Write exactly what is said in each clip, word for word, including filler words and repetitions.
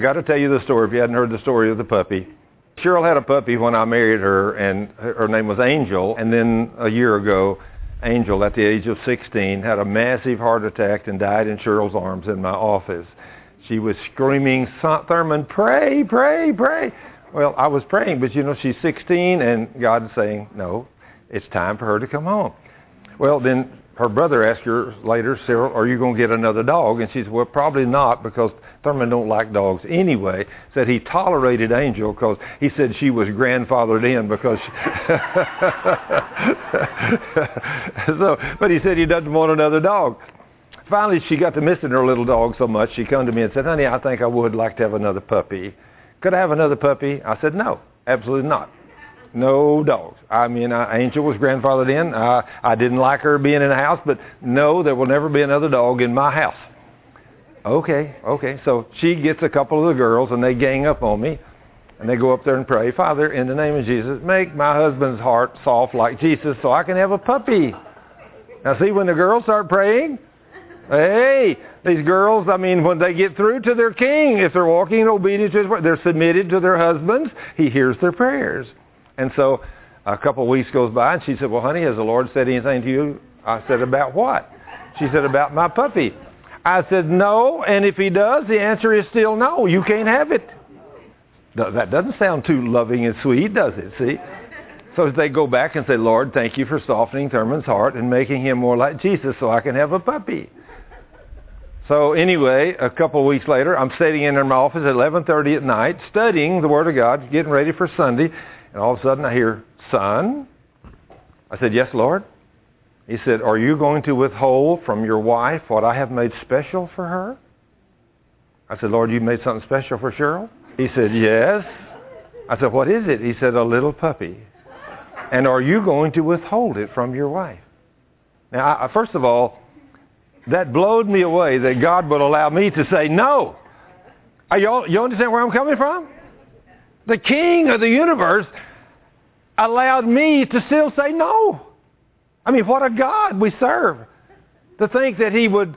Got to tell you the story if you hadn't heard the story of the puppy. Cheryl had a puppy when I married her, and her name was Angel. And then a year ago, Angel, at the age of sixteen, had a massive heart attack and died in Cheryl's arms in my office. She was screaming, Thurman, pray, pray, pray. Well, I was praying, but you know, she's sixteen, and God's saying, no, it's time for her to come home. Well, then her brother asked her later, Cyril, are you going to get another dog? And she said, well, probably not, because Thurman don't like dogs anyway. Said he tolerated Angel because he said she was grandfathered in because she so, but he said he doesn't want another dog. Finally, she got to missing her little dog so much, she come to me and said, honey, I think I would like to have another puppy. Could I have another puppy? I said, no, absolutely not. No dogs. I mean, uh, Angel was grandfathered in. Uh, I didn't like her being in the house, but no, there will never be another dog in my house. Okay, okay. So she gets a couple of the girls, and they gang up on me, and they go up there and pray, Father, in the name of Jesus, make my husband's heart soft like Jesus so I can have a puppy. Now, see, when the girls start praying, hey, these girls, I mean, when they get through to their king, if they're walking in obedience to his word, they're submitted to their husbands, he hears their prayers. And so a couple of weeks goes by, and she said, well, honey, has the Lord said anything to you? I said, about what? She said, about my puppy. I said, no, and if he does, the answer is still no. You can't have it. That doesn't sound too loving and sweet, does it? See? So they go back and say, Lord, thank you for softening Thurman's heart and making him more like Jesus so I can have a puppy. So anyway, a couple of weeks later, I'm sitting in my office at eleven thirty at night, studying the Word of God, getting ready for Sunday, and all of a sudden I hear, son? I said, yes, Lord. He said, are you going to withhold from your wife what I have made special for her? I said, Lord, you made something special for Cheryl? He said, yes. I said, what is it? He said, a little puppy. And are you going to withhold it from your wife? Now, I, first of all, that blowed me away that God would allow me to say no. Are you, you understand where I'm coming from? The King of the universe allowed me to still say no. I mean, what a God we serve. To think that he would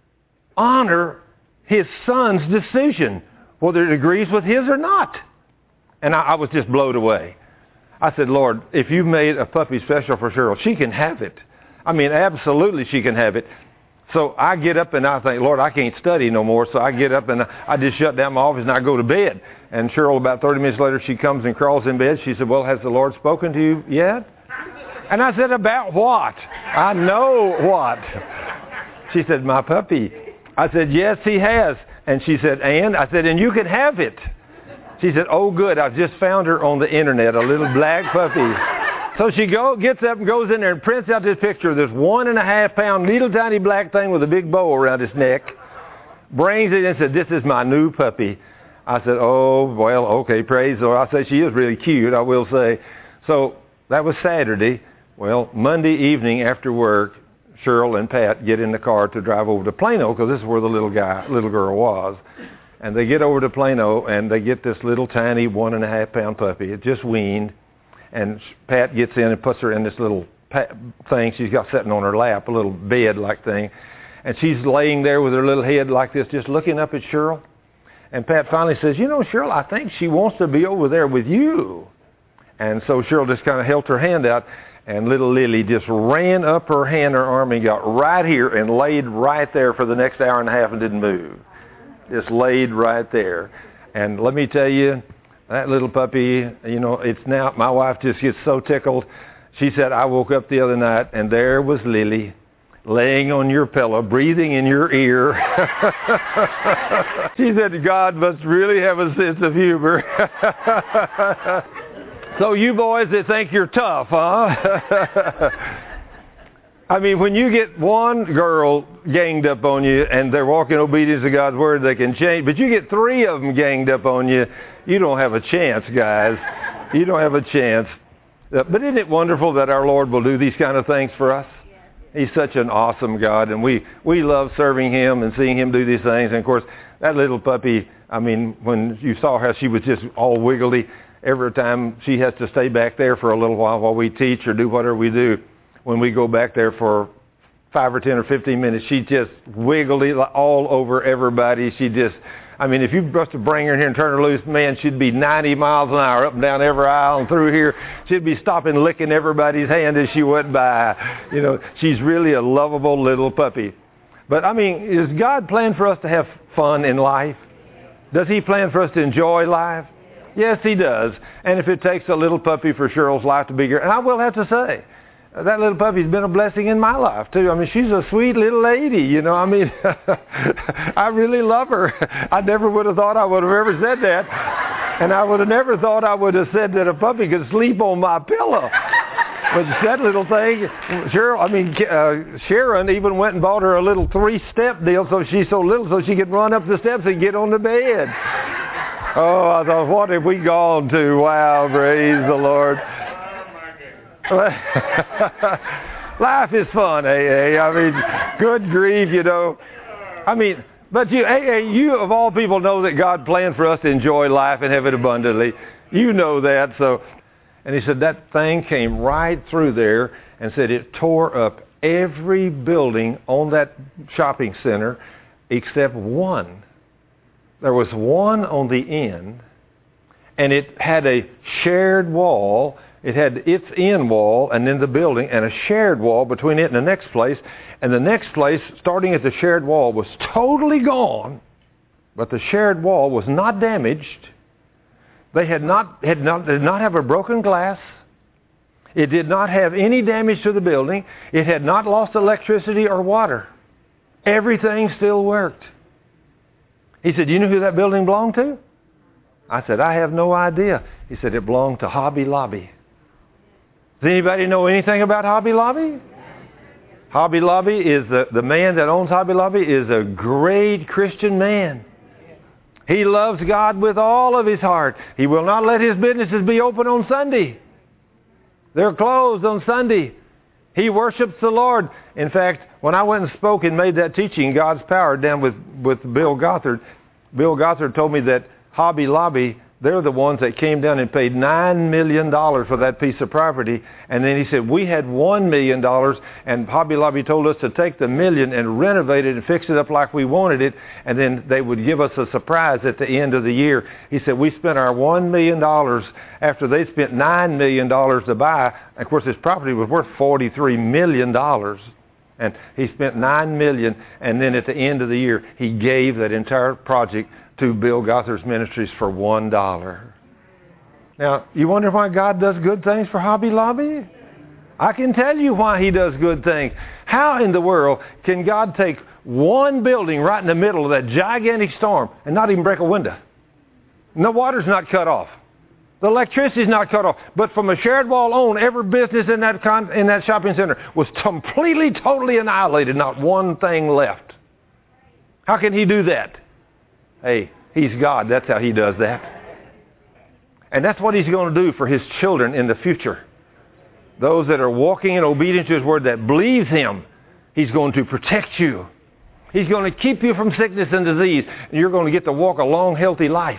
honor his son's decision, whether it agrees with his or not. And I, I was just blown away. I said, Lord, if you've made a puppy special for Cheryl, she can have it. I mean, absolutely she can have it. So I get up and I think, Lord, I can't study no more. So I get up and I just shut down my office and I go to bed. And Cheryl, about thirty minutes later, she comes and crawls in bed. She said, well, has the Lord spoken to you yet? And I said, about what? I know what. She said, my puppy. I said, yes, he has. And she said, and? I said, and you can have it. She said, oh, good. I've just found her on the internet, a little black puppy. So she go, gets up and goes in there and prints out this picture of this one and a half pound little tiny black thing with a big bow around his neck. Brings it and said, this is my new puppy. I said, oh, well, okay, praise the Lord. I said, she is really cute, I will say. So that was Saturday. Well, Monday evening after work, Cheryl and Pat get in the car to drive over to Plano because this is where the little guy, little girl was. And they get over to Plano and they get this little tiny one and a half pound puppy. It just weaned. And Pat gets in and puts her in this little thing she's got sitting on her lap, a little bed-like thing. And she's laying there with her little head like this, just looking up at Cheryl. And Pat finally says, you know, Cheryl, I think she wants to be over there with you. And so Cheryl just kind of held her hand out, and little Lily just ran up her hand, her arm, and got right here and laid right there for the next hour and a half and didn't move. Just laid right there. And let me tell you, that little puppy, you know, it's now, my wife just gets so tickled. She said, I woke up the other night, and there was Lily laying on your pillow, breathing in your ear. She said, God must really have a sense of humor. So you boys that think you're tough, huh? I mean, when you get one girl ganged up on you and they're walking obedience to God's word, they can change. But you get three of them ganged up on you, you don't have a chance, guys. You don't have a chance. Uh, but isn't it wonderful that our Lord will do these kind of things for us? He's such an awesome God, and we, we love serving him and seeing him do these things. And, of course, that little puppy, I mean, when you saw her, she was just all wiggly. Every time she has to stay back there for a little while while we teach or do whatever we do. When we go back there for five or ten or fifteen minutes, she just wiggly all over everybody. She just, I mean, if you were to bring her in here and turn her loose, man, she'd be ninety miles an hour up and down every aisle and through here. She'd be stopping, licking everybody's hand as she went by. You know, she's really a lovable little puppy. But, I mean, is God plan for us to have fun in life? Does He plan for us to enjoy life? Yes, He does. And if it takes a little puppy for Cheryl's life to be here, and I will have to say, that little puppy's been a blessing in my life, too. I mean, she's a sweet little lady, you know. I mean, I really love her. I never would have thought I would have ever said that. And I would have never thought I would have said that a puppy could sleep on my pillow. But that little thing, Cheryl, I mean, uh, Sharon even went and bought her a little three-step deal so she's so little so she could run up the steps and get on the bed. Oh, I thought, what have we gone to? Wow, praise the Lord. Life is fun, A A. I mean, good grief, you know. I mean, but you, A A, you of all people know that God planned for us to enjoy life and have it abundantly. You know that, so. And he said that thing came right through there and said it tore up every building on that shopping center except one. There was one on the end, and it had a shared wall. It had its end wall and then the building and a shared wall between it and the next place. And the next place, starting at the shared wall, was totally gone, but the shared wall was not damaged. They had not, had not, did not have a broken glass. It did not have any damage to the building. It had not lost electricity or water. Everything still worked. He said, you know who that building belonged to? I said, I have no idea. He said, it belonged to Hobby Lobby. Does anybody know anything about Hobby Lobby? Hobby Lobby is the, the man that owns Hobby Lobby is a great Christian man. He loves God with all of his heart. He will not let his businesses be open on Sunday. They're closed on Sunday. He worships the Lord. In fact, when I went and spoke and made that teaching, God's Power, down with, with Bill Gothard, Bill Gothard told me that Hobby Lobby, they're the ones that came down and paid nine million dollars for that piece of property. And then he said, we had one million dollars, and Hobby Lobby told us to take the million and renovate it and fix it up like we wanted it, and then they would give us a surprise at the end of the year. He said, we spent our one million dollars after they spent nine million dollars to buy. Of course, this property was worth forty-three million dollars. And he spent nine million dollars, and then at the end of the year, he gave that entire project to Bill Gothard's Ministries for one dollar. Now, you wonder why God does good things for Hobby Lobby? I can tell you why He does good things. How in the world can God take one building right in the middle of that gigantic storm and not even break a window? And the water's not cut off. The electricity's not cut off. But from a shared wall on, every business in that con- in that shopping center was completely, totally annihilated. Not one thing left. How can He do that? Hey, He's God. That's how He does that. And that's what He's going to do for His children in the future. Those that are walking in obedience to His Word, that believes Him, He's going to protect you. He's going to keep you from sickness and disease. And you're going to get to walk a long, healthy life.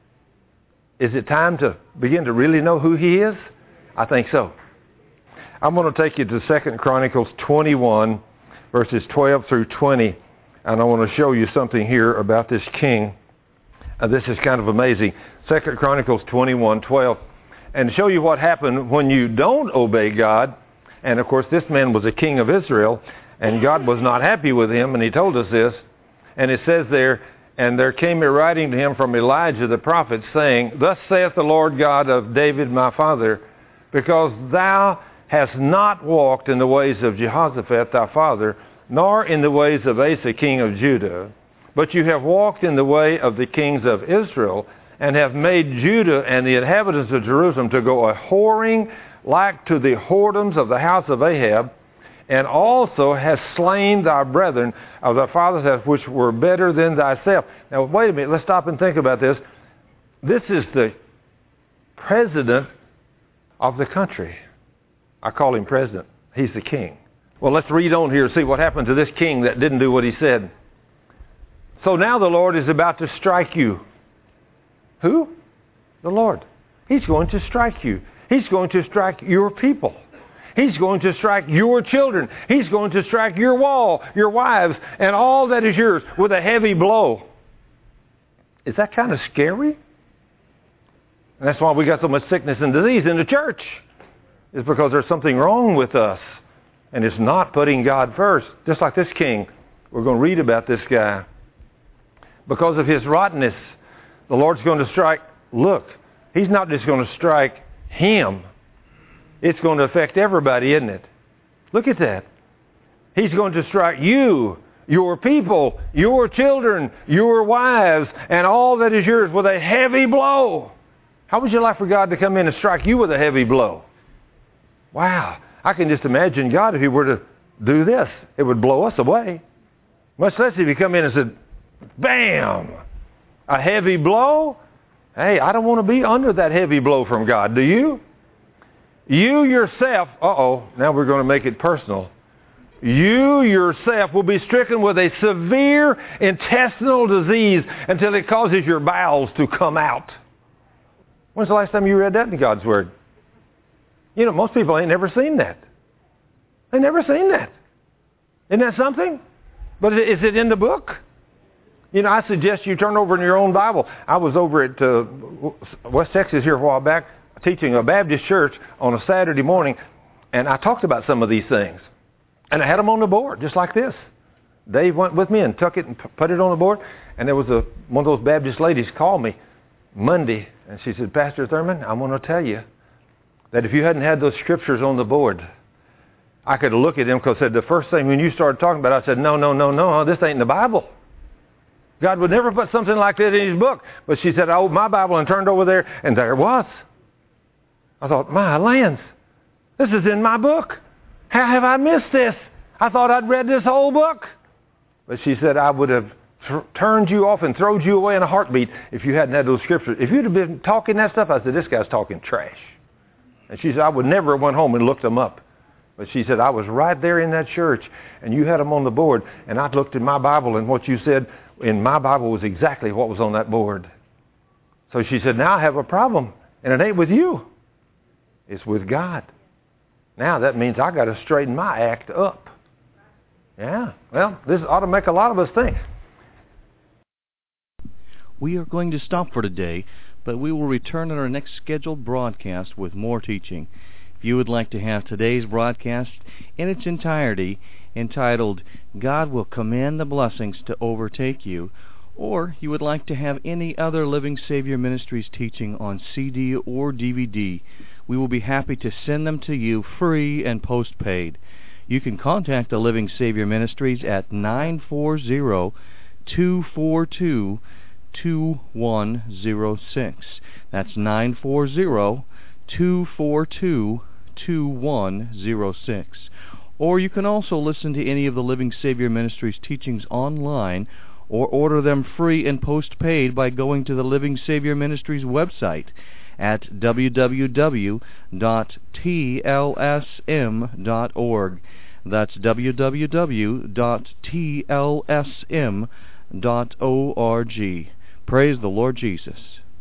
Is it time to begin to really know who He is? I think so. I'm going to take you to Second Chronicles twenty-one, verses twelve through twenty. And I want to show you something here about this king. Uh, this is kind of amazing. Second Chronicles twenty-one, twelve. And show you what happened when you don't obey God. And of course, this man was a king of Israel, and God was not happy with him, and He told us this. And it says there, and there came a writing to him from Elijah the prophet, saying, Thus saith the Lord God of David my father, because thou hast not walked in the ways of Jehoshaphat thy father, nor in the ways of Asa king of Judah, but you have walked in the way of the kings of Israel, and have made Judah and the inhabitants of Jerusalem to go a whoring like to the whoredoms of the house of Ahab, and also hast slain thy brethren of thy father's house, which were better than thyself. Now, wait a minute. Let's stop and think about this. This is the president of the country. I call him president. He's the king. Well, let's read on here and see what happened to this king that didn't do what he said. So now the Lord is about to strike you. Who? The Lord. He's going to strike you. He's going to strike your people. He's going to strike your children. He's going to strike your wall, your wives, and all that is yours with a heavy blow. Is that kind of scary? And that's why we got so much sickness and disease in the church. It's because there's something wrong with us. And it's not putting God first. Just like this king. We're going to read about this guy. Because of his rottenness, the Lord's going to strike. Look, he's not just going to strike him. It's going to affect everybody, isn't it? Look at that. He's going to strike you, your people, your children, your wives, and all that is yours with a heavy blow. How would you like for God to come in and strike you with a heavy blow? Wow. I can just imagine God if he were to do this. It would blow us away. Much less if he come in and said, bam, a heavy blow. Hey, I don't want to be under that heavy blow from God. Do you? You yourself, uh-oh, now we're going to make it personal. You yourself will be stricken with a severe intestinal disease until it causes your bowels to come out. When's the last time you read that in God's Word? You know, most people ain't never seen that. They've never seen that. Isn't that something? But is it in the book? You know, I suggest you turn over in your own Bible. I was over at uh, West Texas here a while back teaching a Baptist church on a Saturday morning, and I talked about some of these things. And I had them on the board, just like this. Dave went with me and took it and put it on the board. And there was a one of those Baptist ladies called me Monday, and she said, Pastor Thurman, I want to tell you that if you hadn't had those scriptures on the board, I could look at them because said the first thing when you started talking about it, I said, no, no, no, no, this ain't in the Bible. God would never put something like that in his book. But she said, I opened my Bible and turned over there, and there it was. I thought, my lands, this is in my book. How have I missed this? I thought I'd read this whole book. But she said, I would have th- turned you off and thrown you away in a heartbeat if you hadn't had those scriptures. If you'd have been talking that stuff, I said, this guy's talking trash. And she said, I would never have went home and looked them up. But she said, I was right there in that church, and you had them on the board, and I looked in my Bible, and what you said in my Bible was exactly what was on that board. So she said, now I have a problem, and it ain't with you. It's with God. Now that means I got to straighten my act up. Yeah, well, this ought to make a lot of us think. We are going to stop for today, but we will return in our next scheduled broadcast with more teaching. If you would like to have today's broadcast in its entirety, entitled, God Will Command the Blessings to Overtake You, or you would like to have any other Living Savior Ministries teaching on C D or D V D, we will be happy to send them to you free and postpaid. You can contact the Living Savior Ministries at nine four zero, two four two, two one zero six. That's nine four zero, two four two, two one zero six. Or you can also listen to any of the Living Savior Ministries teachings online or order them free and postpaid by going to the Living Savior Ministries website at w w w dot t l s m dot org. That's w w w dot t l s m dot org. Praise the Lord Jesus.